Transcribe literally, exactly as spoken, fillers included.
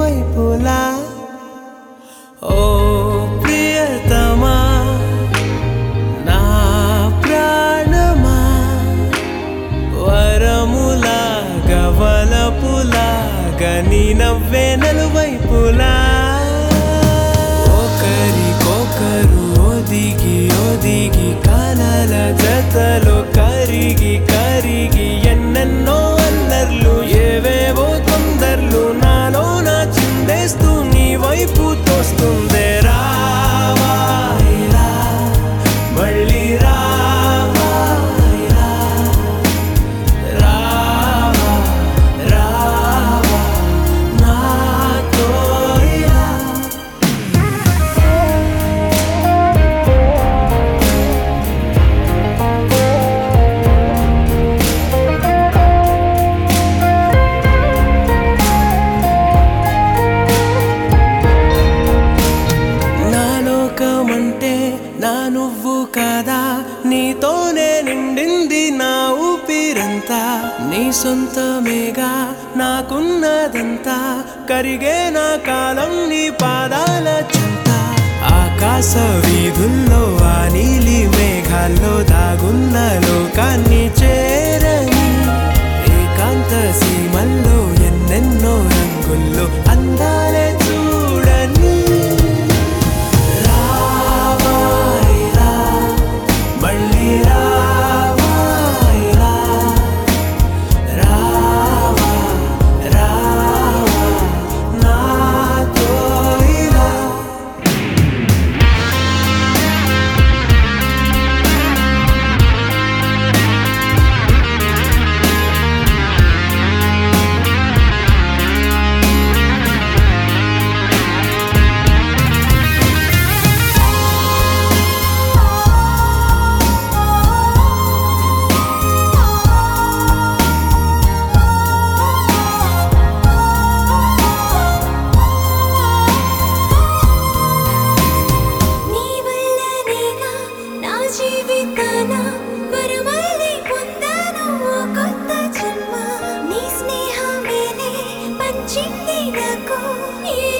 వైపులా ఓ ప్రియతమా నా ప్రాణమా వరములాగా వలపులాగా నీ నవ్వే నలువైపులా ఒకరికొకరు ఒదిగి ఒదిగి కలల జతలో కరిగి కరిగి ఎన్నెన్నో అల్లర్లు ఏవేవో తొందర్లు నాలో నా చిందేస్తూ నీ వైపు తోస్తుందే రావా ఇలా మళ్ళీ రావా ఇలా రావా రావా నాతో ఇలా లోకమంటే నా నువ్వు కాదా నీతోనే నిండింది నా ఊపిరంతా నీ సొంతమేగా నాకున్నదంతా కరిగే నా కాలం నీ పాదాల చింత ఆకాశ వీధుల్లో ఆ నీలి మేఘాల్లో దాగున్న లోకాన్ని చేరని ఏకాంత సీమల్లో ఎన్నెన్నో రంగుల్లో అందాలే చూడని జీవితాన వరమల్లి పొందాను ఓ కొత్త జన్మ నీ స్నేహమేలే పంచింది నాకు